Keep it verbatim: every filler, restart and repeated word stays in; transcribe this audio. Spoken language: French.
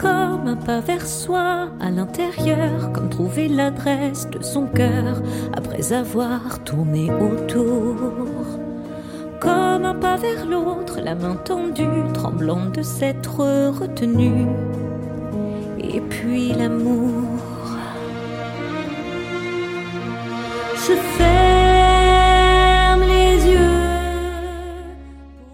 Comme un pas vers soi, à l'intérieur, comme trouver l'adresse de son cœur après avoir tourné autour. Comme un pas vers l'autre, la main tendue, tremblante de s'être retenue. Et puis l'amour. Je fais